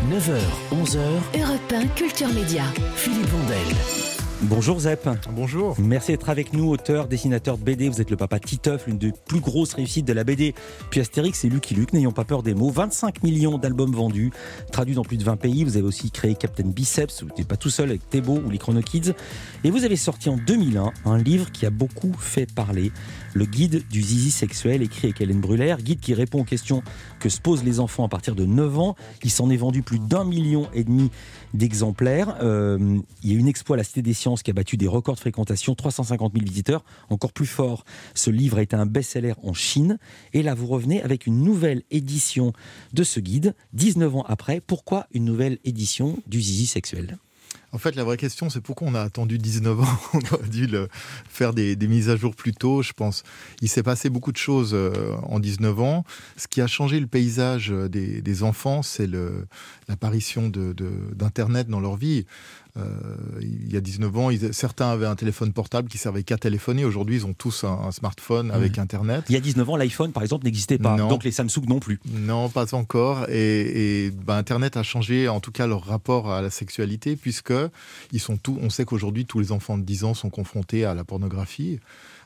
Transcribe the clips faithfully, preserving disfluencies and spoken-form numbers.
neuf heures, onze heures, Europe un Culture Média. Philippe Vandel. Bonjour Zep. Bonjour. Merci d'être avec nous, auteur, dessinateur de B D. Vous êtes le papa Titeuf, l'une des plus grosses réussites de la B D. Puis Astérix et Lucky Luke, n'ayons pas peur des mots. vingt-cinq millions d'albums vendus, traduits dans plus de vingt pays. Vous avez aussi créé Captain Biceps, vous n'êtes pas tout seul avec Thébo ou les Chrono Kids. Et vous avez sorti en deux mille un un livre qui a beaucoup fait parler, le guide du zizi sexuel, écrit avec Hélène Brulaire. Guide qui répond aux questions que se posent les enfants à partir de neuf ans. Il s'en est vendu plus d'un million et demi d'exemplaires. Euh, il y a eu une expo à la Cité des Sciences qui a battu des records de fréquentation, trois cent cinquante mille visiteurs. Encore plus fort, ce livre a été un best-seller en Chine. Et là, vous revenez avec une nouvelle édition de ce guide, dix-neuf ans après. Pourquoi une nouvelle édition du zizi sexuel ? En fait, la vraie question, c'est pourquoi on a attendu dix-neuf ans. On aurait dû le faire des, des mises à jour plus tôt, je pense. Il s'est passé beaucoup de choses euh, en dix-neuf ans. Ce qui a changé le paysage des, des enfants, c'est le, l'apparition de, de, d'Internet dans leur vie. Euh, il y a dix-neuf ans, ils, certains avaient un téléphone portable qui servait qu'à téléphoner. Aujourd'hui, ils ont tous un, un smartphone avec mmh. Internet. Il y a dix-neuf ans, l'iPhone, par exemple, n'existait pas. Non. Donc les Samsung non plus. Non, pas encore. Et, et bah, Internet a changé, en tout cas, leur rapport à la sexualité, puisque ils sont tous, on sait qu'aujourd'hui, tous les enfants de dix ans sont confrontés à la pornographie.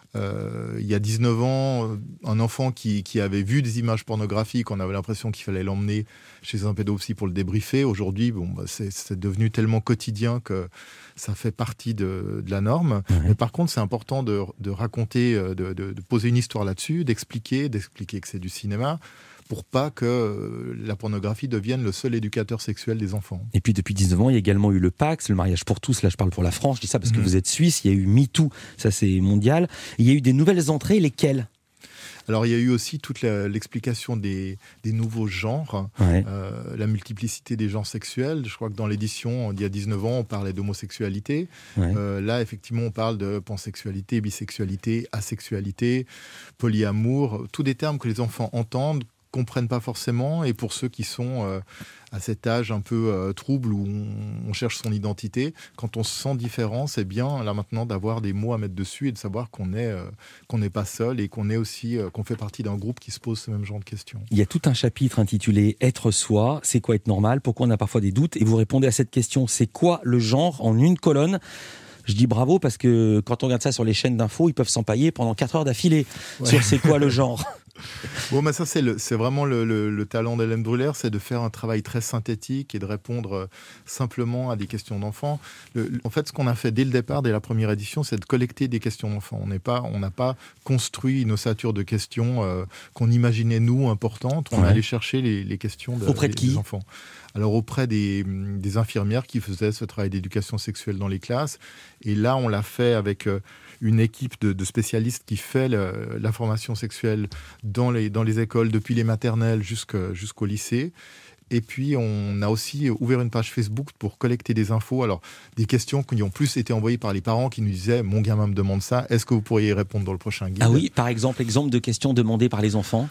Euh, il y a dix-neuf ans, un enfant qui, qui avait vu des images pornographiques, on avait l'impression qu'il fallait l'emmener chez un pédopsie pour le débriefer. Aujourd'hui, bon, bah, c'est, c'est devenu tellement quotidien que ça fait partie de, de la norme. Mmh. Mais par contre, c'est important de, de raconter, de, de, de poser une histoire là-dessus, d'expliquer, d'expliquer que c'est du cinéma, pour pas que la pornographie devienne le seul éducateur sexuel des enfants. Et puis depuis dix-neuf ans, il y a également eu le Pax, le mariage pour tous. Là, je parle pour la France, je dis ça parce que mmh. vous êtes suisse. Il y a eu MeToo, ça c'est mondial. Il y a eu des nouvelles entrées, lesquelles ? Alors, il y a eu aussi toute la, l'explication des, des nouveaux genres, ouais. euh, la multiplicité des genres sexuels. Je crois que dans l'édition, il y a dix-neuf ans, on parlait d'homosexualité. Ouais. Euh, là, effectivement, on parle de pansexualité, bisexualité, asexualité, polyamour. Tous des termes que les enfants entendent, comprennent pas forcément, et pour ceux qui sont euh, à cet âge un peu euh, trouble où on, on cherche son identité, quand on se sent différent, c'est bien là maintenant d'avoir des mots à mettre dessus et de savoir qu'on est euh, qu'on n'est pas seul et qu'on est aussi euh, qu'on fait partie d'un groupe qui se pose ce même genre de questions. Il y a tout un chapitre intitulé Être soi, c'est quoi être normal, pourquoi on a parfois des doutes, et vous répondez à cette question, c'est quoi le genre, en une colonne. Je dis bravo parce que quand on regarde ça sur les chaînes d'infos, ils peuvent s'empailler pendant quatre heures d'affilée ouais. sur c'est quoi le genre. Bon, mais ça, c'est, le, c'est vraiment le, le, le talent d'Hélène Brulaire, c'est de faire un travail très synthétique et de répondre euh, simplement à des questions d'enfants. Le, en fait, ce qu'on a fait dès le départ, dès la première édition, c'est de collecter des questions d'enfants. On n'est pas, on n'a pas construit une ossature de questions euh, qu'on imaginait, nous, importantes. On ouais. est allé chercher les, les questions de, auprès de des, qui des enfants. Alors, auprès des, des infirmières qui faisaient ce travail d'éducation sexuelle dans les classes. Et là, on l'a fait avec euh, une équipe de, de spécialistes qui fait le, la formation sexuelle dans les, dans les écoles, depuis les maternelles jusqu'au, jusqu'au lycée. Et puis, on a aussi ouvert une page Facebook pour collecter des infos. Alors, des questions qui ont plus été envoyées par les parents qui nous disaient « Mon gamin me demande ça, est-ce que vous pourriez y répondre dans le prochain guide ?» Ah oui, par exemple, exemple de questions demandées par les enfants.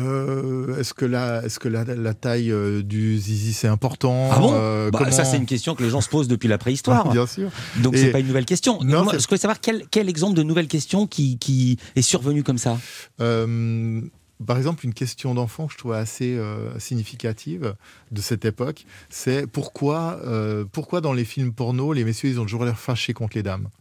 Euh, est-ce que la, est-ce que la, la taille euh, du zizi c'est important ? Ah bon euh, bah, comment... Ça c'est une question que les gens se posent depuis la préhistoire. Bien sûr. Donc Et... c'est pas une nouvelle question. Non, Moi, je voudrais savoir quel, quel exemple de nouvelle question qui, qui est survenu comme ça. Euh... Par exemple, une question d'enfant que je trouvais assez euh, significative de cette époque, c'est pourquoi, euh, pourquoi dans les films porno, les messieurs, ils ont toujours l'air fâchés contre les dames.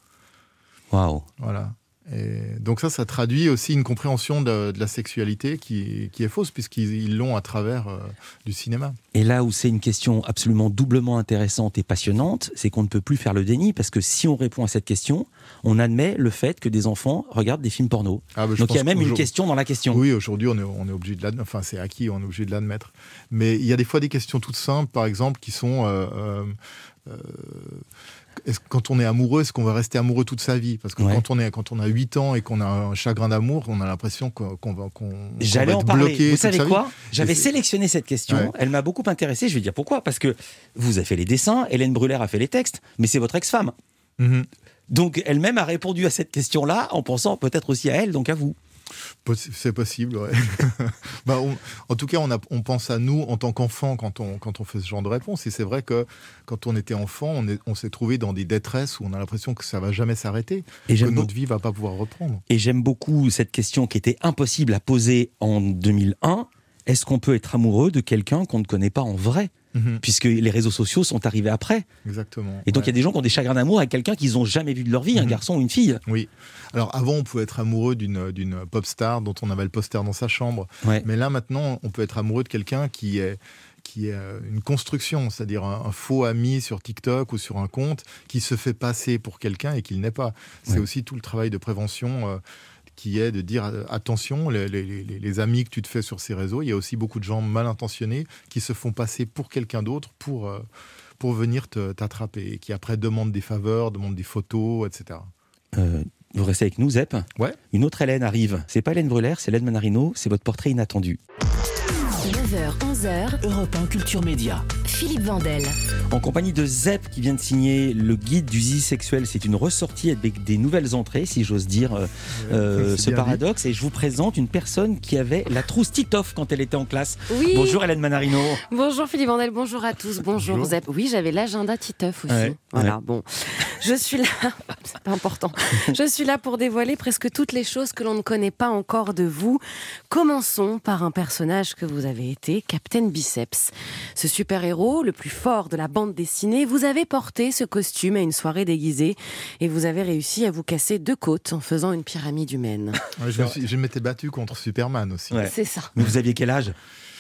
Waouh. Voilà. Et donc ça, ça traduit aussi une compréhension de, de la sexualité qui, qui est fausse, puisqu'ils ils l'ont à travers euh, du cinéma. Et là où c'est une question absolument doublement intéressante et passionnante, c'est qu'on ne peut plus faire le déni, parce que si on répond à cette question, on admet le fait que des enfants regardent des films porno. Ah bah donc il y a même une question dans la question. Oui, aujourd'hui, on est, on est obligé de l'admettre. Enfin, c'est acquis, on est obligé de l'admettre. Mais il y a des fois des questions toutes simples, par exemple, qui sont... Euh, euh, euh, Est-ce, quand on est amoureux, est-ce qu'on va rester amoureux toute sa vie ? Parce que ouais. quand, on est, quand on a huit ans et qu'on a un chagrin d'amour, on a l'impression qu'on, qu'on va, qu'on, J'allais qu'on va en être parler. bloqué. Vous savez quoi ? vie. J'avais sélectionné cette question. Ouais. Elle m'a beaucoup intéressé. Je vais dire pourquoi. Parce que vous avez fait les dessins, Hélène Brulaire a fait les textes, mais c'est votre ex-femme. Mm-hmm. Donc elle-même a répondu à cette question-là en pensant peut-être aussi à elle, donc à vous. C'est possible, ouais. bah, on, en tout cas, on, a, on pense à nous en tant qu'enfants quand on, quand on fait ce genre de réponse. Et c'est vrai que quand on était enfant, on, est, on s'est trouvé dans des détresses où on a l'impression que ça ne va jamais s'arrêter, et que notre vie ne va pas pouvoir reprendre. Et j'aime beaucoup cette question qui était impossible à poser en deux mille un. Est-ce qu'on peut être amoureux de quelqu'un qu'on ne connaît pas en vrai ? Mm-hmm. puisque les réseaux sociaux sont arrivés après. Exactement. Et donc, il ouais. y a des gens qui ont des chagrins d'amour avec quelqu'un qu'ils n'ont jamais vu de leur vie, mm-hmm. un garçon ou une fille. Oui. Alors, avant, on pouvait être amoureux d'une, d'une pop star dont on avait le poster dans sa chambre. Ouais. Mais là, maintenant, on peut être amoureux de quelqu'un qui est, qui est une construction, c'est-à-dire un, un faux ami sur TikTok ou sur un compte qui se fait passer pour quelqu'un et qu'il n'est pas. C'est ouais. aussi tout le travail de prévention euh, qui est de dire euh, attention, les, les, les, les amis que tu te fais sur ces réseaux, il y a aussi beaucoup de gens mal intentionnés qui se font passer pour quelqu'un d'autre pour, euh, pour venir te, t'attraper et qui après demandent des faveurs, demandent des photos, et cetera. Euh, vous restez avec nous, Zep. Ouais. Une autre Hélène arrive. C'est pas Hélène Brûler, c'est Hélène Manarino. C'est votre portrait inattendu. neuf heures, onze heures, Europe un Culture Média. Philippe Vandel. En compagnie de Zep qui vient de signer le guide du zizi sexuel. C'est une ressortie avec des nouvelles entrées, si j'ose dire, euh, euh, ce paradoxe. Dit. Et je vous présente une personne qui avait la trousse Titoff quand elle était en classe. Oui. Bonjour Hélène Manarino. Bonjour Philippe Vandel, bonjour à tous. Bonjour, bonjour. Zep. Oui, j'avais l'agenda Titoff aussi. Ouais. Voilà, ouais. bon. Je suis là, c'est pas important. Je suis là pour dévoiler presque toutes les choses que l'on ne connaît pas encore de vous. Commençons par un personnage que vous avez été, Captain Biceps. Ce super-héros, le plus fort de la bande dessinée, vous avez porté ce costume à une soirée déguisée et vous avez réussi à vous casser deux côtes en faisant une pyramide humaine. Ouais, je, me suis, je m'étais battu contre Superman aussi. Ouais. C'est ça. Mais vous aviez quel âge ?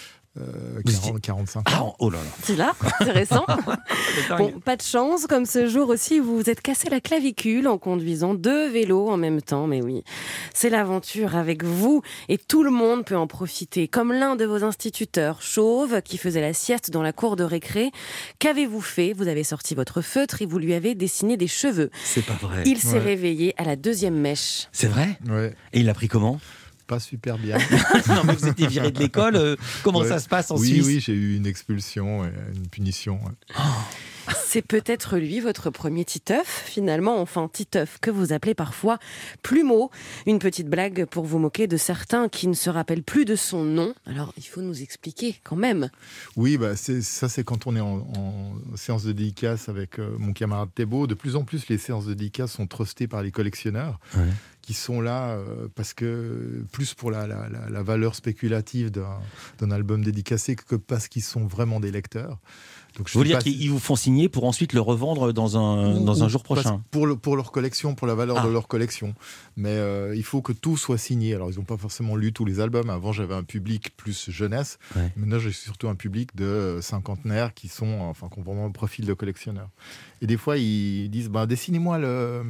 Euh, quarante, quarante-cinq ans. Ah, oh là là. C'est là, c'est récent. Bon, pas de chance, comme ce jour aussi, vous vous êtes cassé la clavicule en conduisant deux vélos en même temps. Mais oui, c'est l'aventure avec vous et tout le monde peut en profiter. Comme l'un de vos instituteurs, Chauve, qui faisait la sieste dans la cour de récré. Qu'avez-vous fait ? Vous avez sorti votre feutre et vous lui avez dessiné des cheveux. C'est pas vrai. Il s'est Ouais. réveillé à la deuxième mèche. C'est vrai ? Ouais. Et il l'a pris comment ? Pas super bien. Non, mais vous étiez viré de l'école. euh, comment Ouais. ça se passe en oui, Suisse ? Oui, j'ai eu une expulsion, et une punition. Ouais. C'est peut-être lui, votre premier Titeuf, finalement, enfin Titeuf, que vous appelez parfois Plumeau. Une petite blague pour vous moquer de certains qui ne se rappellent plus de son nom. Alors, il faut nous expliquer quand même. Oui, bah, c'est, ça c'est quand on est en, en séance de dédicace avec euh, mon camarade Thébault. De plus en plus, les séances de dédicace sont trustées par les collectionneurs. Ouais. Qui sont là euh, parce que plus pour la, la, la, la valeur spéculative d'un, d'un album dédicacé que parce qu'ils sont vraiment des lecteurs. Donc, je vous voulez dire pas... qu'ils vous font signer pour ensuite le revendre dans un, dans un jour prochain ? Pour, le, pour leur collection, pour la valeur ah. de leur collection. Mais euh, il faut que tout soit signé. Alors, ils n'ont pas forcément lu tous les albums. Avant, j'avais un public plus jeunesse. Ouais. Maintenant, j'ai surtout un public de cinquantenaires qui sont, enfin, qui ont vraiment un profil de collectionneur. Et des fois, ils disent bah, dessinez-moi le,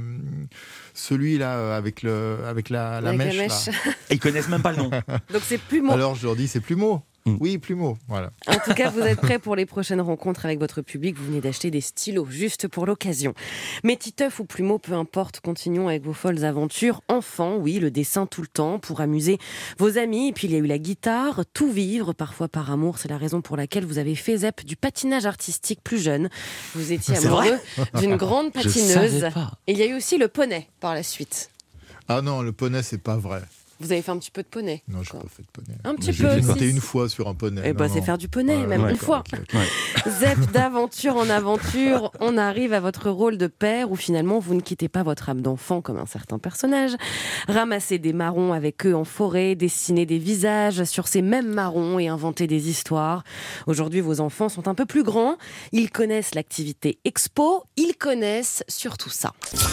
celui-là avec, le, avec la, la Avec mèche. la mèche. Là. Et ils connaissent même pas le nom. Donc c'est Plumeau. Alors, je leur dis c'est Plumeau. Mm. Oui, Plumeau. Voilà. En tout cas, vous êtes prêts pour les prochaines rencontres avec votre public. Vous venez d'acheter des stylos, juste pour l'occasion. Mais Titeuf ou Plumeau, peu importe, continuons avec vos folles aventures. Enfant, oui, le dessin tout le temps, pour amuser vos amis. Et puis il y a eu la guitare, tout vivre, parfois par amour. C'est la raison pour laquelle vous avez fait Zep du patinage artistique plus jeune. Vous étiez C'est amoureux vrai d'une grande Je patineuse. savais pas. Et il y a eu aussi le poney par la suite. Ah non, le poney, c'est pas vrai. Vous avez fait un petit peu de poney. Non, je Quoi. n'ai pas fait de poney. Un petit Mais peu. j'ai J'ai fait monté six. une fois sur un poney. Eh ben, Non, c'est non. faire du poney, Ouais, même ouais, une d'accord, fois. ok, ok. Ouais. Zep, d'aventure en aventure, on arrive à votre rôle de père où finalement vous ne quittez pas votre âme d'enfant comme un certain personnage. Ramasser des marrons avec eux en forêt, dessiner des visages sur ces mêmes marrons et inventer des histoires. Aujourd'hui, vos enfants sont un peu plus grands. Ils connaissent l'activité expo. Ils connaissent surtout ça.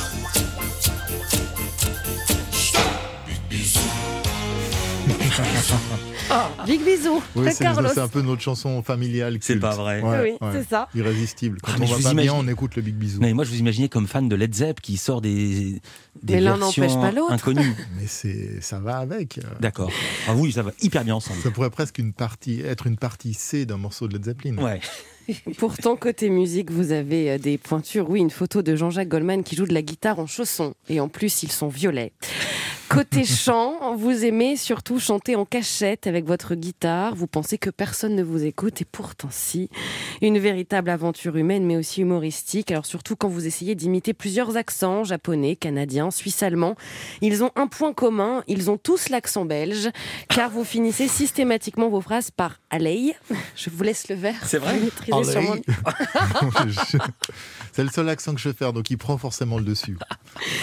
Big bisous, Oui, c'est, Carlos. c'est un peu notre chanson familiale. C'est culte. pas vrai. Ouais, Oui, ouais. c'est ça. Irrésistible. Quand Ah, mais on je va vous pas imagine- bien, on écoute le Big Bisou. Mais moi, je vous imaginais comme fan de Led Zepp qui sort des, des Mais l'un versions n'empêche pas l'autre. inconnues. Mais c'est, ça va avec. D'accord. Ah oui, ça va hyper bien ensemble. Ça pourrait presque une partie, être une partie C d'un morceau de Led Zeppelin. Ouais. Pourtant, côté musique, vous avez euh, des pointures. Oui, une photo de Jean-Jacques Goldman qui joue de la guitare en chaussons. Et en plus, ils sont violets. Côté chant, vous aimez surtout chanter en cachette avec votre guitare. Vous pensez que personne ne vous écoute et pourtant si. Une véritable aventure humaine mais aussi humoristique. Alors surtout quand vous essayez d'imiter plusieurs accents, japonais, canadien, suisse, allemand. Ils ont un point commun, ils ont tous l'accent belge car vous finissez systématiquement vos phrases par « allez ». Je vous laisse le verre. C'est vrai ? Vous maîtrisez sûrement le- Je- C'est le seul accent que je vais faire, donc il prend forcément le dessus.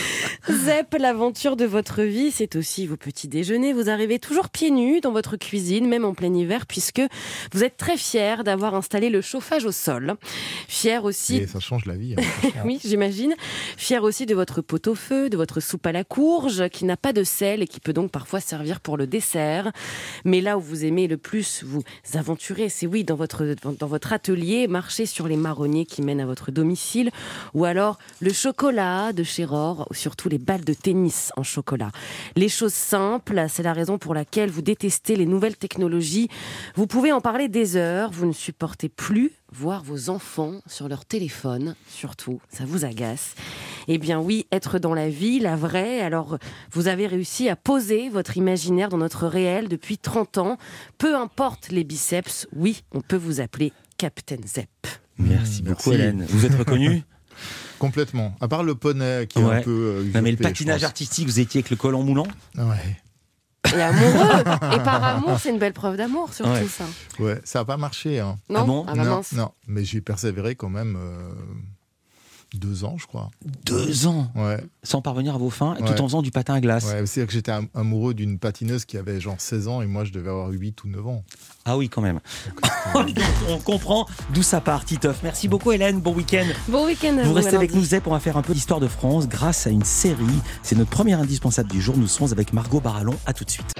Zep, l'aventure de votre vie, c'est aussi vos petits déjeuners. Vous arrivez toujours pieds nus dans votre cuisine, même en plein hiver, puisque vous êtes très fiers d'avoir installé le chauffage au sol. Fiers aussi... Et ça change la vie. Hein, oui, j'imagine. Fiers aussi de votre pot-au-feu, de votre soupe à la courge, qui n'a pas de sel et qui peut donc parfois servir pour le dessert. Mais là où vous aimez le plus vous aventurer, c'est oui, dans votre, dans votre atelier, marcher sur les marronniers qui mènent à votre domicile, ou alors le chocolat de chez Rohr, ou surtout les balles de tennis en chocolat. Les choses simples, c'est la raison pour laquelle vous détestez les nouvelles technologies. Vous pouvez en parler des heures, vous ne supportez plus voir vos enfants sur leur téléphone, surtout, ça vous agace. Eh bien oui, être dans la vie, la vraie, alors vous avez réussi à poser votre imaginaire dans notre réel depuis trente ans. Peu importe les biceps, oui, on peut vous appeler Captain Zep. Merci mmh, beaucoup merci. Hélène. Vous êtes reconnue? Complètement. À part le poney qui ouais. est un peu euh, usurpé, non mais le patinage artistique, vous étiez avec le collant moulant? Ouais. Et amoureux. Et par amour, c'est une belle preuve d'amour, surtout ouais. ça. Ouais, ça n'a pas marché. Hein. Non, ah bon ah bah non, mince. non, mais j'ai persévéré quand même euh, deux ans, je crois. Deux ans Ouais. Sans parvenir à vos fins, Ouais. tout en faisant du patin à glace. Ouais, c'est-à-dire que j'étais am- amoureux d'une patineuse qui avait genre seize ans et moi je devais avoir huit ou neuf ans. Ah oui, quand même. Donc, Donc, on comprend d'où ça part, Titeuf. Merci beaucoup Hélène, bon week-end. Bon week-end à vous. Vous restez Alain avec Di. nous, Zep, on va faire un peu d'histoire de France grâce à une série. C'est notre première indispensable du jour. Nous serons avec Margot Barallon. À tout de suite.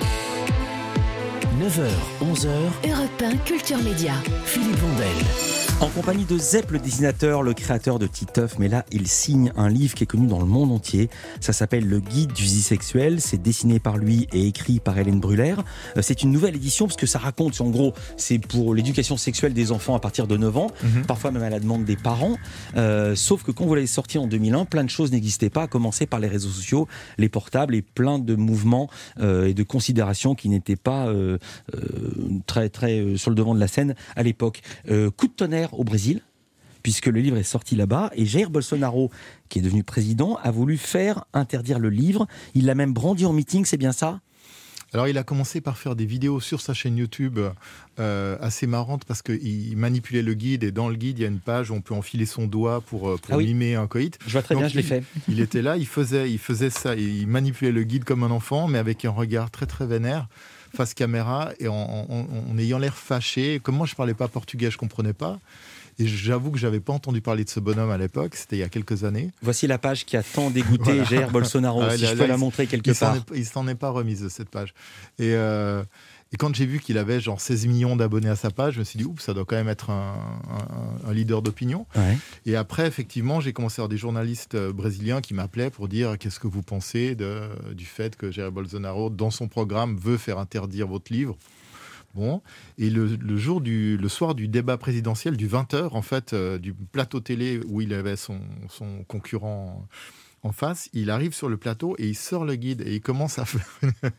neuf heures, onze heures, Europe un Culture Média. Philippe Vandel. En compagnie de Zep, le dessinateur, le créateur de Titeuf, mais là, il signe un livre qui est connu dans le monde entier. Ça s'appelle Le Guide du zizi sexuel. C'est dessiné par lui et écrit par Hélène Brûlère. Euh, c'est une nouvelle édition parce que ça raconte, en gros, c'est pour l'éducation sexuelle des enfants à partir de neuf ans, Mhm. parfois même à la demande des parents. Euh, sauf que quand vous l'avez sorti en deux mille un, plein de choses n'existaient pas, à commencer par les réseaux sociaux, les portables et plein de mouvements euh, et de considérations qui n'étaient pas euh, euh, très, très euh, sur le devant de la scène à l'époque. Euh, coup de tonnerre au Brésil, puisque le livre est sorti là-bas, et Jair Bolsonaro, qui est devenu président, a voulu faire interdire le livre. Il l'a même brandi en meeting, c'est bien ça ? Alors il a commencé par faire des vidéos sur sa chaîne YouTube euh, assez marrantes parce qu'il manipulait le guide et dans le guide il y a une page où on peut enfiler son doigt pour, pour Ah oui. mimer un coït. Je vois très Donc, bien, je l'ai il- fait. Il était là, il faisait, il faisait ça, il manipulait le guide comme un enfant mais avec un regard très très vénère face caméra et en, en- en ayant l'air fâché. Comme moi je parlais pas portugais, je comprenais pas. Et j'avoue que j'avais pas entendu parler de ce bonhomme à l'époque, c'était il y a quelques années. Voici la page qui a tant dégoûté Voilà. Jair Bolsonaro, Ah, si là, je là, peux la il- montrer quelque Il s'en part. est, il s'en est pas remise de cette page. Et, euh, et quand j'ai vu qu'il avait genre seize millions d'abonnés à sa page, je me suis dit, oups, ça doit quand même être un, un- un leader d'opinion. Ouais. Et après, effectivement, j'ai commencé à avoir des journalistes euh, brésiliens qui m'appelaient pour dire qu'est-ce que vous pensez de, du fait que Jair Bolsonaro, dans son programme, veut faire interdire votre livre. Bon, et le, le jour du, le soir du débat présidentiel du vingt heures, en fait, euh, du plateau télé où il avait son, son concurrent en face, il arrive sur le plateau et il sort le guide et il commence à faire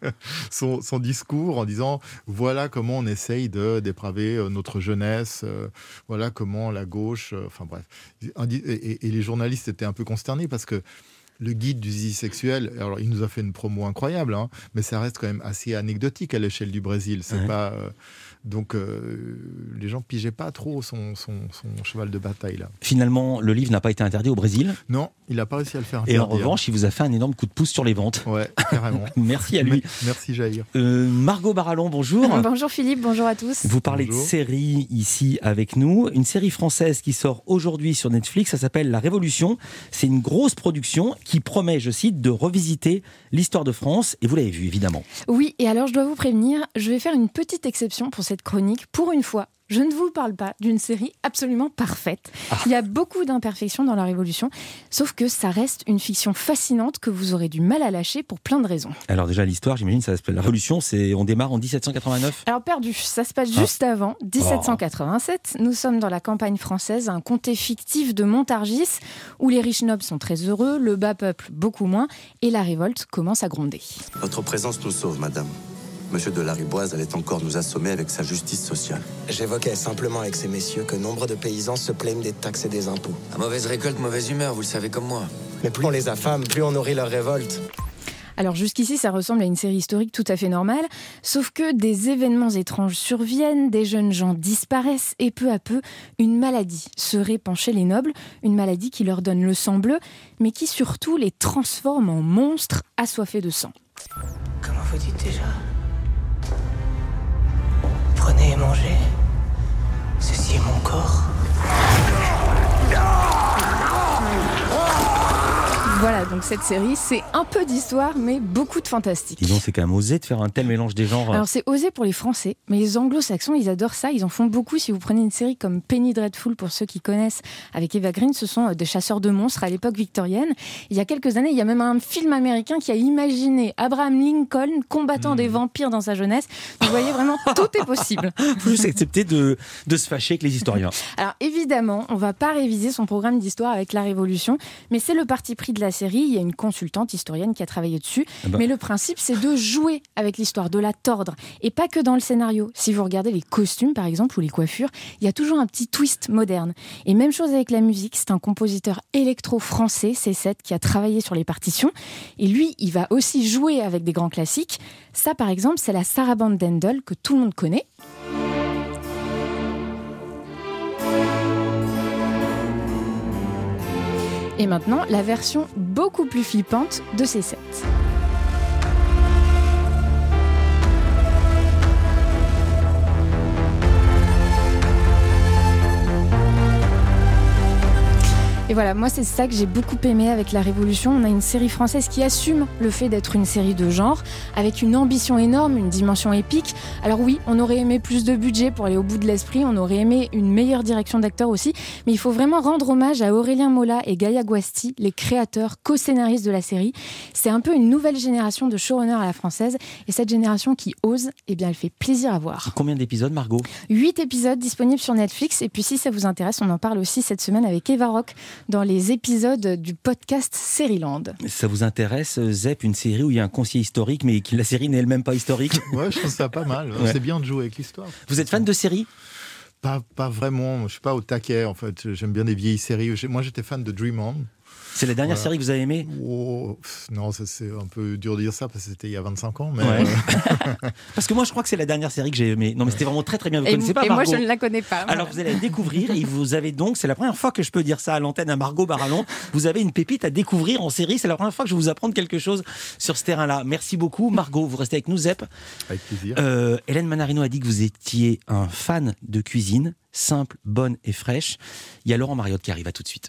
son, son discours en disant voilà comment on essaye de dépraver euh, notre jeunesse, euh, voilà comment la gauche, euh, enfin bref. Et, et- et les journalistes étaient un peu consternés parce que le guide du zizi sexuel, alors il nous a fait une promo incroyable, hein, mais ça reste quand même assez anecdotique à l'échelle du Brésil. C'est Ouais. pas euh, donc euh, les gens pigeaient pas trop son, son, son cheval de bataille là. Finalement, le livre n'a pas été interdit au Brésil. Non, il a pas réussi à le faire Et en interdire. revanche, il vous a fait un énorme coup de pouce sur les ventes. Ouais, carrément. Merci à lui. Merci Jair. Euh, Margot Barallon, bonjour. Bonjour Philippe, bonjour à tous. Vous parlez Bonjour. de série ici avec nous. Une série française qui sort aujourd'hui sur Netflix, ça s'appelle La Révolution. C'est une grosse production qui promet, je cite, de revisiter l'histoire de France. Et vous l'avez vu, évidemment. Oui, et alors je dois vous prévenir, je vais faire une petite exception pour cette chronique. Pour une fois, je ne vous parle pas d'une série absolument parfaite. Ah. Il y a beaucoup d'imperfections dans La Révolution, sauf que ça reste une fiction fascinante que vous aurez du mal à lâcher pour plein de raisons. Alors déjà, l'histoire, j'imagine, ça s'appelle La Révolution. C'est, on démarre en dix-sept cent quatre-vingt-neuf. Alors perdu, ça se passe Ah. juste avant, dix-sept cent quatre-vingt-sept. Nous sommes dans la campagne française, un comté fictif de Montargis, où les riches nobles sont très heureux, le bas peuple beaucoup moins, et la révolte commence à gronder. Votre présence nous sauve, madame. Monsieur de Lariboise allait encore nous assommer avec sa justice sociale. J'évoquais simplement avec ces messieurs que nombre de paysans se plaignent des taxes et des impôts. À mauvaise récolte, mauvaise humeur, vous le savez comme moi. Mais plus on les affame, plus on nourrit leur révolte. Alors jusqu'ici, ça ressemble à une série historique tout à fait normale, sauf que des événements étranges surviennent, des jeunes gens disparaissent et peu à peu, une maladie se répand chez les nobles, une maladie qui leur donne le sang bleu, mais qui surtout les transforme en monstres assoiffés de sang. Comment vous dites déjà ? Prenez et mangez. Ceci est mon corps. Voilà, donc cette série, c'est un peu d'histoire, mais beaucoup de fantastique. Disons, c'est quand même osé de faire un tel mélange des genres. Alors c'est osé pour les Français, mais les Anglo-Saxons, ils adorent ça, ils en font beaucoup. Si vous prenez une série comme Penny Dreadful, pour ceux qui connaissent, avec Eva Green, ce sont des chasseurs de monstres à l'époque victorienne. Il y a quelques années, il y a même un film américain qui a imaginé Abraham Lincoln combattant mmh. des vampires dans sa jeunesse. Donc, vous voyez, vraiment, tout est possible. Il faut juste accepter de, de se fâcher avec les historiens. Alors évidemment, on ne va pas réviser son programme d'histoire avec la Révolution, mais c'est le parti pris de la série. Il y a une consultante historienne qui a travaillé dessus. Ah bah. Mais le principe, c'est de jouer avec l'histoire, de la tordre. Et pas que dans le scénario. Si vous regardez les costumes, par exemple, ou les coiffures, il y a toujours un petit twist moderne. Et même chose avec la musique. C'est un compositeur électro-français, C sept, qui a travaillé sur les partitions. Et lui, il va aussi jouer avec des grands classiques. Ça, par exemple, c'est la sarabande d'Handel, que tout le monde connaît. Et maintenant, la version beaucoup plus flippante de C sept. Et voilà, moi c'est ça que j'ai beaucoup aimé avec La Révolution. On a une série française qui assume le fait d'être une série de genre, avec une ambition énorme, une dimension épique. Alors oui, on aurait aimé plus de budget pour aller au bout de l'esprit, on aurait aimé une meilleure direction d'acteurs aussi, mais il faut vraiment rendre hommage à Aurélien Mola et Gaia Guasti, les créateurs, co-scénaristes de la série. C'est un peu une nouvelle génération de showrunners à la française, et cette génération qui ose, eh bien elle fait plaisir à voir. Combien d'épisodes, Margot ? Huit épisodes disponibles sur Netflix, et puis si ça vous intéresse, on en parle aussi cette semaine avec Eva Rock, dans les épisodes du podcast Sérieland. Ça vous intéresse, Zep, une série où il y a un conseiller historique, mais que la série n'est elle-même pas historique ? Ouais, je trouve ça pas mal. Ouais. C'est bien de jouer avec l'histoire. Vous êtes fan de séries ? Pas, pas vraiment. Je suis pas au taquet, en fait. J'aime bien des vieilles séries. Moi, j'étais fan de Dream On. C'est la dernière voilà. série que vous avez aimée ? Oh, non, ça, c'est un peu dur de dire ça parce que c'était il y a vingt-cinq ans. Mais ouais. euh... parce que moi, je crois que c'est la dernière série que j'ai aimée. Non, mais c'était vraiment très très bien. Vous ne connaissez pas et Margot ? Et moi, je ne la connais pas. Alors, vous allez la découvrir et vous avez donc, c'est la première fois que je peux dire ça à l'antenne à Margot Barallon, vous avez une pépite à découvrir en série. C'est la première fois que je vais vous apprendre quelque chose sur ce terrain-là. Merci beaucoup, Margot. Vous restez avec nous, Zep. Avec plaisir. Euh, Hélène Manarino a dit que vous étiez un fan de cuisine, simple, bonne et fraîche. Il y a Laurent Mariotte qui arrive, à tout de suite.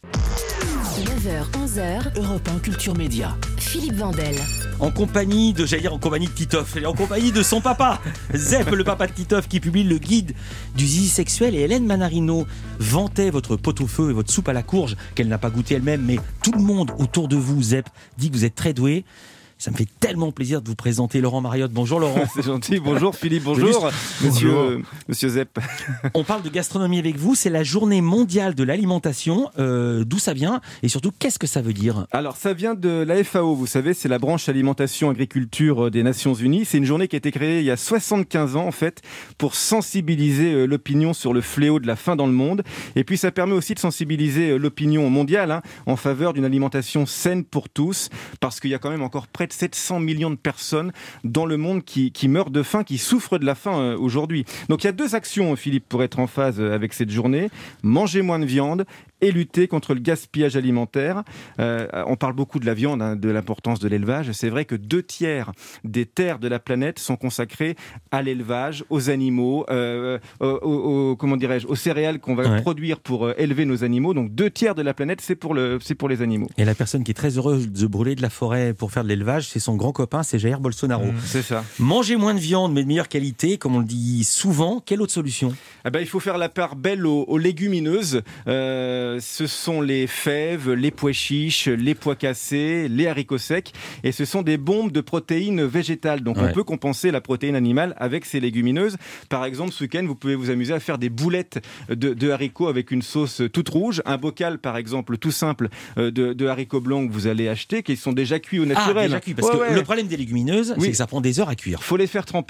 neuf heures, onze heures, Europe un Culture Média. Philippe Vandel. En compagnie de, j'allais dire en compagnie de Titoff, et en compagnie de son papa, Zep, le papa de Titoff, qui publie le guide du zizi sexuel. Et Hélène Manarino vantait votre pot-au-feu et votre soupe à la courge, qu'elle n'a pas goûté elle-même, mais tout le monde autour de vous, Zep, dit que vous êtes très doué. Ça me fait tellement plaisir de vous présenter Laurent Mariotte. Bonjour Laurent. C'est gentil. Bonjour Philippe. Bonjour Monsieur, euh, Monsieur Zep. On parle de gastronomie avec vous. C'est la journée mondiale de l'alimentation. Euh, d'où ça vient et surtout qu'est-ce que ça veut dire ? Alors ça vient de la F A O. Vous savez, c'est la branche alimentation agriculture des Nations Unies. C'est une journée qui a été créée il y a soixante-quinze ans en fait pour sensibiliser l'opinion sur le fléau de la faim dans le monde. Et puis ça permet aussi de sensibiliser l'opinion mondiale hein, en faveur d'une alimentation saine pour tous, parce qu'il y a quand même encore près de sept cents millions de personnes dans le monde qui, qui meurent de faim, qui souffrent de la faim euh, aujourd'hui. Donc il y a deux actions, Philippe, pour être en phase avec cette journée. Manger moins de viande et lutter contre le gaspillage alimentaire. Euh, on parle beaucoup de la viande, hein, de l'importance de l'élevage. C'est vrai que deux tiers des terres de la planète sont consacrées à l'élevage, aux animaux, euh, aux, aux, comment dirais-je, aux céréales qu'on va ouais. produire pour euh, élever nos animaux. Donc deux tiers de la planète, c'est pour, le, c'est pour les animaux. Et la personne qui est très heureuse de brûler de la forêt pour faire de l'élevage, c'est son grand copain, c'est Jair Bolsonaro. Mmh, c'est ça. Manger moins de viande, mais de meilleure qualité, comme on le dit souvent. Quelle autre solution ? Eh ben, il faut faire la part belle aux, aux légumineuses. Euh, ce sont les fèves, les pois chiches, les pois cassés, les haricots secs. Et ce sont des bombes de protéines végétales. Donc, ouais. on peut compenser la protéine animale avec ces légumineuses. Par exemple, ce week-end, vous pouvez vous amuser à faire des boulettes de, de haricots avec une sauce toute rouge. Un bocal, par exemple, tout simple de, de haricots blancs que vous allez acheter, qui sont déjà cuits au naturel. Ah, déjà cuits, parce ouais, que ouais. le problème des légumineuses, oui. c'est que ça prend des heures à cuire. Il faut les faire tremper.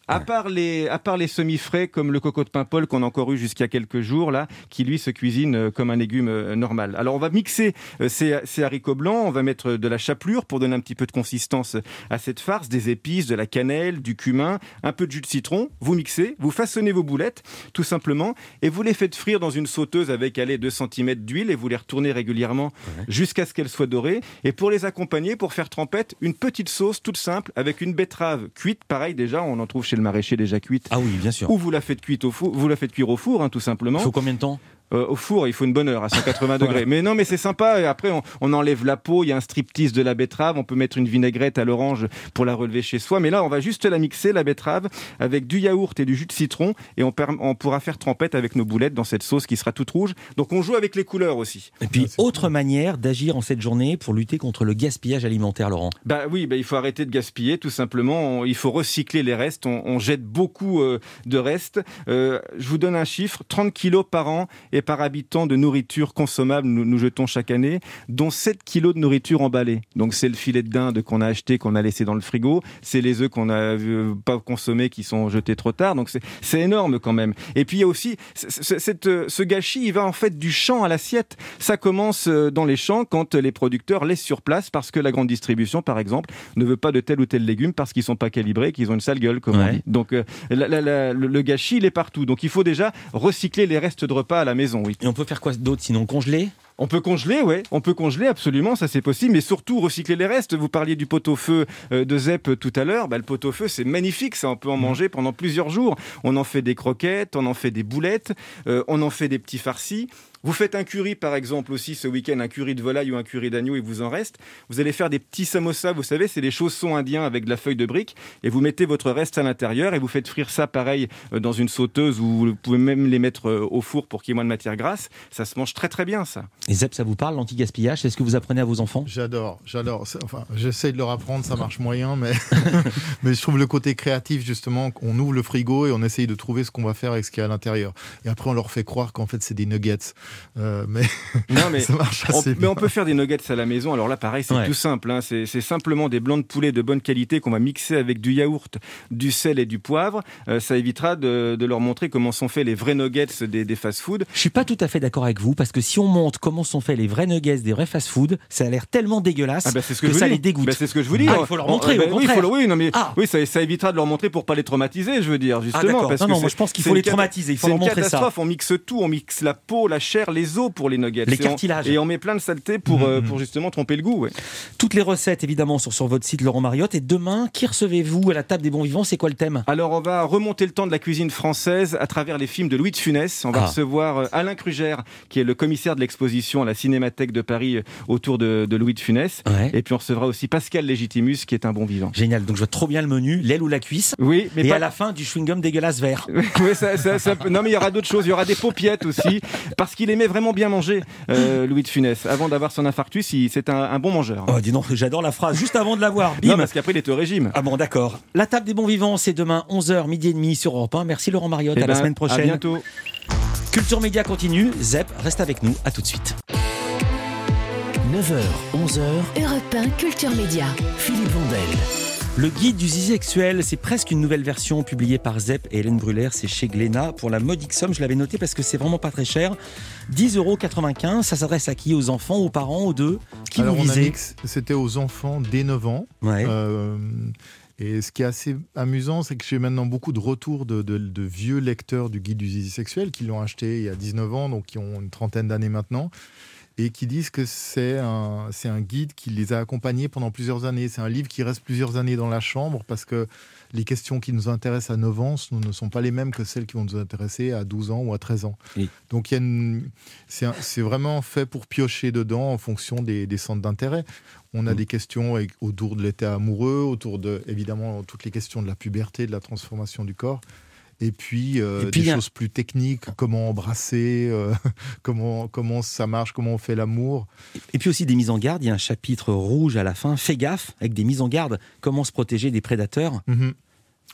À part les, à part les semi-frais comme le coco de Paimpol qu'on a encore eu jusqu'à quelques jours là, qui lui se cuisine comme un légume normal. Alors on va mixer ces, ces haricots blancs, on va mettre de la chapelure pour donner un petit peu de consistance à cette farce, des épices, de la cannelle, du cumin, un peu de jus de citron. Vous mixez, vous façonnez vos boulettes tout simplement et vous les faites frire dans une sauteuse avec allez, deux centimètres d'huile et vous les retournez régulièrement ouais. jusqu'à ce qu'elles soient dorées. Et pour les accompagner, pour faire trempette, une petite sauce toute simple avec une betterave cuite. Pareil déjà, on en trouve chez le maraîcher déjà cuite. Ah oui, bien sûr. Ou vous la faites cuite au four, vous la faites cuire au four, hein, tout simplement. Il faut combien de temps ? Euh, au four, il faut une bonne heure à cent quatre-vingts degrés. Mais non, mais c'est sympa. Et après, on, on enlève la peau. Il y a un striptease de la betterave. On peut mettre une vinaigrette à l'orange pour la relever chez soi. Mais là, on va juste la mixer, la betterave, avec du yaourt et du jus de citron. Et on, per- on pourra faire trempette avec nos boulettes dans cette sauce qui sera toute rouge. Donc, on joue avec les couleurs aussi. Et puis, ah, autre cool. manière d'agir en cette journée pour lutter contre le gaspillage alimentaire, Laurent. Bah oui, bah, il faut arrêter de gaspiller, tout simplement. On, il faut recycler les restes. On, on jette beaucoup euh, de restes. Euh, je vous donne un chiffre. trente kilos par an et par habitant de nourriture consommable nous, nous jetons chaque année, dont sept kilos de nourriture emballée. Donc c'est le filet de dinde qu'on a acheté, qu'on a laissé dans le frigo, c'est les œufs qu'on n'a euh, pas consommés, qui sont jetés trop tard. Donc c'est, c'est énorme quand même. Et puis il y a aussi cette, ce gâchis, il va en fait du champ à l'assiette. Ça commence dans les champs quand les producteurs laissent sur place parce que la grande distribution, par exemple, ne veut pas de tel ou tel légume parce qu'ils sont pas calibrés, qu'ils ont une sale gueule, comme ouais. on dit. Donc euh, la, la, la, le, le gâchis, il est partout. Donc il faut déjà recycler les restes de repas à la maison. Oui. Et on peut faire quoi d'autre sinon congeler ? On peut congeler, ouais. On peut congeler, absolument, ça c'est possible, mais surtout recycler les restes. Vous parliez du pot-au-feu de Zep tout à l'heure. Bah, le pot-au-feu, c'est magnifique, ça. On peut en manger pendant plusieurs jours. On en fait des croquettes, on en fait des boulettes, euh, on en fait des petits farcis. Vous faites un curry, par exemple, aussi ce week-end, un curry de volaille ou un curry d'agneau, il vous en reste. Vous allez faire des petits samosas, vous savez, c'est les chaussons indiens avec de la feuille de brique, et vous mettez votre reste à l'intérieur, et vous faites frire ça, pareil, dans une sauteuse, ou vous pouvez même les mettre au four pour qu'il y ait moins de matière grasse. Ça se mange très très bien, ça. Et Zep, ça vous parle, l'anti-gaspillage ? C'est ce que vous apprenez à vos enfants ? J'adore, j'adore. Enfin, j'essaye de leur apprendre, ça marche moyen, mais, mais je trouve le côté créatif, justement, on ouvre le frigo et on essaye de trouver ce qu'on va faire avec ce qu'il y a à l'intérieur. Et après, on leur fait croire qu'en fait, c'est des nuggets. Euh, mais, non, mais ça marche assez on, bien. Mais on peut faire des nuggets à la maison. Alors là, pareil, c'est ouais. tout simple. Hein. C'est, c'est simplement des blancs de poulet de bonne qualité qu'on va mixer avec du yaourt, du sel et du poivre. Euh, ça évitera de, de leur montrer comment sont faits les vrais nuggets des, des fast-food. Je suis pas tout à fait d'accord avec vous, parce que si on montre comment sont faits les vrais nuggets des vrais fast-food, ça a l'air tellement dégueulasse ah bah c'est ce que, que ça dis. les dégoûte. Bah c'est ce que je vous dis. Ah, il faut leur montrer, bah, au contraire. Oui, faut, oui, non, mais, ah. oui ça, ça évitera de leur montrer pour pas les traumatiser, je veux dire, justement. Ah, parce non, que non, moi je pense qu'il faut les traumatiser, il faut leur montrer ça. C'est une catastrophe, on mixe tout, on mixe la peau, la chair, les os pour les nuggets. Les cartilages. Et on met plein de saleté pour, mmh. euh, pour justement tromper le goût. Ouais. Toutes les recettes, évidemment, sont sur votre site Laurent Mariotte. Et demain, qui recevez-vous à la table des bons vivants ? C'est quoi le thème ? Alors, on va remonter le temps de la cuisine française à travers les films de Louis de Funès. On va ah. recevoir Alain Krugère, qui est le commissaire de l'exposition à la Cinémathèque de Paris autour de, de Louis de Funès. Ouais. Et puis, on recevra aussi Pascal Légitimus, qui est un bon vivant. Génial. Donc, je vois trop bien le menu, l'aile ou la cuisse. Oui. Mais et pas... à la fin, du chewing-gum dégueulasse vert. oui, ça, ça, ça... Non, mais il y aura d'autres choses. Il y aura des paupiettes aussi. Parce qu'il aimait vraiment bien manger, euh, Louis de Funès. Avant d'avoir son infarctus, il, c'est un, un bon mangeur. Oh, dis donc, j'adore la phrase. Juste avant de l'avoir. Bim. Non, parce qu'après, il est au régime. Ah bon, d'accord. La table des bons vivants, c'est demain, onze heures, midi et demi sur Europe un. Merci Laurent Mariotte. Eh à ben, la semaine prochaine. À bientôt. Culture Média continue. Zep, reste avec nous. À tout de suite. neuf heures, onze heures. Europe un, Culture Média. Philippe Vandel. Le guide du zizi sexuel, c'est presque une nouvelle version publiée par Zep et Hélène Brûler, c'est chez Glénat. Pour la modique somme, je l'avais noté parce que c'est vraiment pas très cher. dix euros quatre-vingt-quinze, ça s'adresse à qui ? Aux enfants, aux parents, aux deux ? Qui Alors, vous on a visez ? mis que c'était aux enfants dès neuf ans. Ouais. Euh, et ce qui est assez amusant, c'est que j'ai maintenant beaucoup de retours de, de, de vieux lecteurs du guide du zizi sexuel qui l'ont acheté il y a dix-neuf ans, donc qui ont une trentaine d'années maintenant. Et qui disent que c'est un, c'est un guide qui les a accompagnés pendant plusieurs années. C'est un livre qui reste plusieurs années dans la chambre parce que les questions qui nous intéressent à neuf ans ne sont pas les mêmes que celles qui vont nous intéresser à douze ans ou à treize ans. Oui. Donc il y a une, c'est, un, c'est vraiment fait pour piocher dedans en fonction des, des centres d'intérêt. On a mmh. des questions autour de l'état amoureux, autour de, évidemment, toutes les questions de la puberté, de la transformation du corps. Et puis, euh, et puis des a... choses plus techniques, comment embrasser, euh, comment, comment ça marche, comment on fait l'amour. Et puis aussi des mises en garde, il y a un chapitre rouge à la fin, fais gaffe, avec des mises en garde, comment se protéger des prédateurs. Mmh.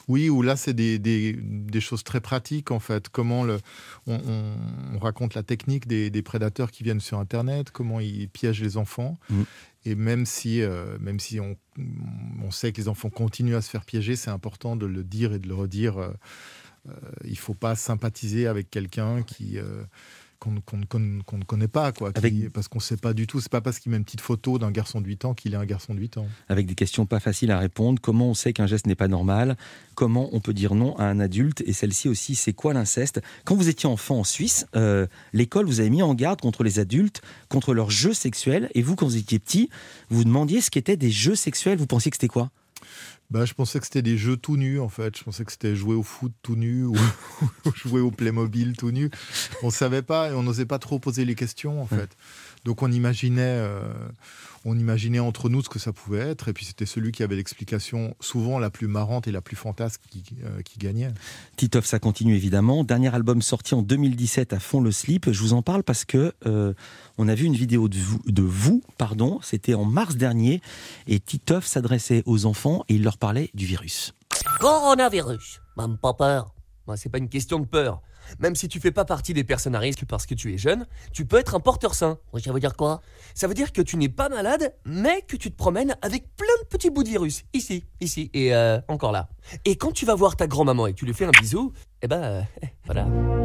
Oui, ou là, c'est des, des, des choses très pratiques, en fait. Comment le, on, on, on raconte la technique des, des prédateurs qui viennent sur Internet, comment ils piègent les enfants. Mmh. Et même si, euh, même si on, on sait que les enfants continuent à se faire piéger, c'est important de le dire et de le redire. Euh, euh, il ne faut pas sympathiser avec quelqu'un qui... Euh, Qu'on, qu'on, qu'on, qu'on ne connaît pas, quoi, qui, Avec... parce qu'on ne sait pas du tout. C'est pas parce qu'il met une petite photo d'un garçon de huit ans qu'il est un garçon de huit ans. Avec des questions pas faciles à répondre. Comment on sait qu'un geste n'est pas normal ? Comment on peut dire non à un adulte ? Et celle-ci aussi, c'est quoi l'inceste ? Quand vous étiez enfant en Suisse, euh, l'école vous avait mis en garde contre les adultes, contre leurs jeux sexuels. Et vous, quand vous étiez petit, vous demandiez ce qu'étaient des jeux sexuels. Vous pensiez que c'était quoi ? Bah, je pensais que c'était des jeux tout nus, en fait. Je pensais que c'était jouer au foot tout nu ou jouer au Playmobil tout nu. On ne savait pas et on n'osait pas trop poser les questions, en fait. Ouais. Donc on imaginait, euh, on imaginait entre nous ce que ça pouvait être. Et puis c'était celui qui avait l'explication souvent la plus marrante et la plus fantasque qui, euh, qui gagnait. Titoff, ça continue évidemment. Dernier album sorti en deux mille dix-sept, À fond le slip. Je vous en parle parce que euh, on a vu une vidéo de vous, de vous pardon, c'était en mars dernier. Et Titoff s'adressait aux enfants et il leur parlait du virus. Coronavirus, même pas peur. Moi, c'est pas une question de peur. Même si tu fais pas partie des personnes à risque parce que tu es jeune, tu peux être un porteur sain. Ça veut dire quoi ? Ça veut dire que tu n'es pas malade, mais que tu te promènes avec plein de petits bouts de virus. Ici, ici, et euh, encore là. Et quand tu vas voir ta grand-maman et que tu lui fais un bisou, eh ben, euh, voilà.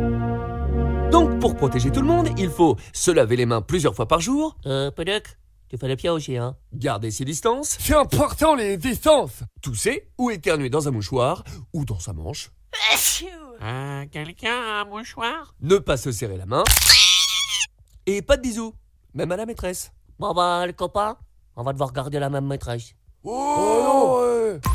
Donc, pour protéger tout le monde, il faut se laver les mains plusieurs fois par jour. Euh, Pédec, tu fais le pied aussi, hein ? Garder ses distances. C'est important, les distances ! Tousser ou éternuer dans un mouchoir ou dans sa manche. Euh, quelqu'un a un mouchoir ? Ne pas se serrer la main. Et pas de bisous, même à la maîtresse. Bon bah, les copains, on va devoir garder la même maîtresse. Oh, oh non.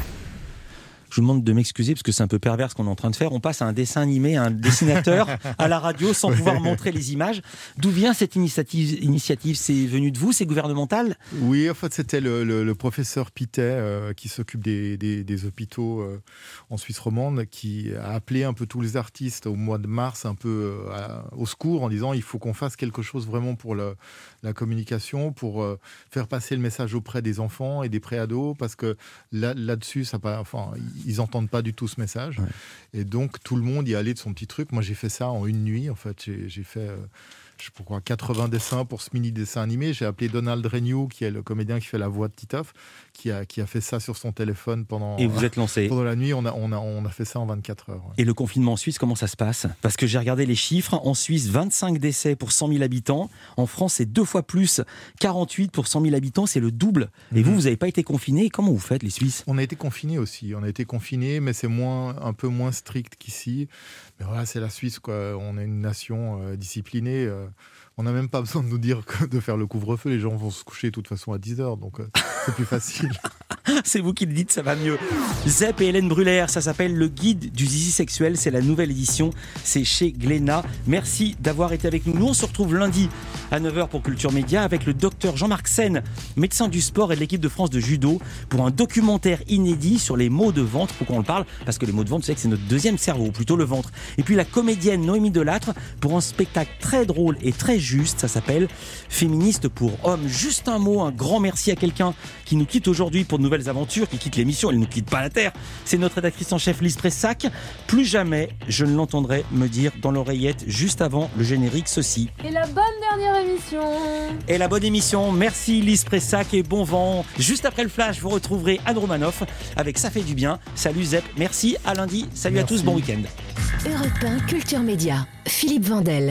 Je vous demande de m'excuser parce que c'est un peu pervers ce qu'on est en train de faire. On passe à un dessin animé, à un dessinateur à la radio sans pouvoir montrer les images. D'où vient cette initiative, initiative ? C'est venu de vous ? C'est gouvernemental ? Oui, en fait, c'était le, le, le professeur Pitet euh, qui s'occupe des, des, des hôpitaux euh, en Suisse romande, qui a appelé un peu tous les artistes au mois de mars un peu euh, à, au secours en disant il faut qu'on fasse quelque chose vraiment pour le, la communication, pour euh, faire passer le message auprès des enfants et des préados, parce que là, là-dessus, ça pas, enfin, ils n'entendent pas du tout ce message. Ouais. Et donc, tout le monde y allait de son petit truc. Moi, j'ai fait ça en une nuit. En fait, j'ai, j'ai fait... Euh, je crois quatre-vingts dessins pour ce mini dessin animé. J'ai appelé Donald Renew, qui est le comédien qui fait la voix de Titoff, qui a, qui a fait ça sur son téléphone pendant, et vous êtes lancé. Pendant la nuit. On a, on, a, on a fait ça en vingt-quatre heures. Ouais. Et le confinement en Suisse, comment ça se passe ? Parce que j'ai regardé les chiffres. En Suisse, vingt-cinq décès pour cent mille habitants. En France, c'est deux fois plus. quarante-huit pour cent mille habitants, c'est le double. Et mmh. vous, vous n'avez pas été confinés. Comment vous faites, les Suisses ? On a été confinés aussi. On a été confinés, mais c'est moins, un peu moins strict qu'ici. Mais voilà, c'est la Suisse, quoi. On est une nation euh, disciplinée. Euh, on n'a même pas besoin de nous dire que de faire le couvre-feu. Les gens vont se coucher de toute façon à dix heures, donc euh, c'est plus facile. C'est vous qui le dites, ça va mieux. Zep et Hélène Brûlère, ça s'appelle Le Guide du Zizi Sexuel. C'est la nouvelle édition, c'est chez Glénat. Merci d'avoir été avec nous. Nous, on se retrouve lundi à neuf heures pour Culture Média avec le docteur Jean-Marc Sen, médecin du sport et de l'équipe de France de judo, pour un documentaire inédit sur les maux de ventre. Pourquoi on le parle ? Parce que les maux de ventre, vous savez que c'est notre deuxième cerveau, ou plutôt le ventre. Et puis la comédienne Noémie Delattre pour un spectacle très drôle et très juste. Ça s'appelle Féministe pour hommes. Juste un mot, un grand merci à quelqu'un qui nous quitte aujourd'hui pour de nouvelles aventures, qui quitte l'émission. Elle ne nous quitte pas la terre. C'est notre rédactrice en chef Lise Pressac. Plus jamais je ne l'entendrai me dire dans l'oreillette juste avant le générique ceci. Et la bonne dernière émission. Et la bonne émission. Merci Lise Pressac et bon vent. Juste après le flash, vous retrouverez Anne Romanoff avec Ça fait du bien. Salut Zep. Merci. À lundi. Salut merci. À tous. Bon week-end. Europe un Culture Média. Philippe Vandel.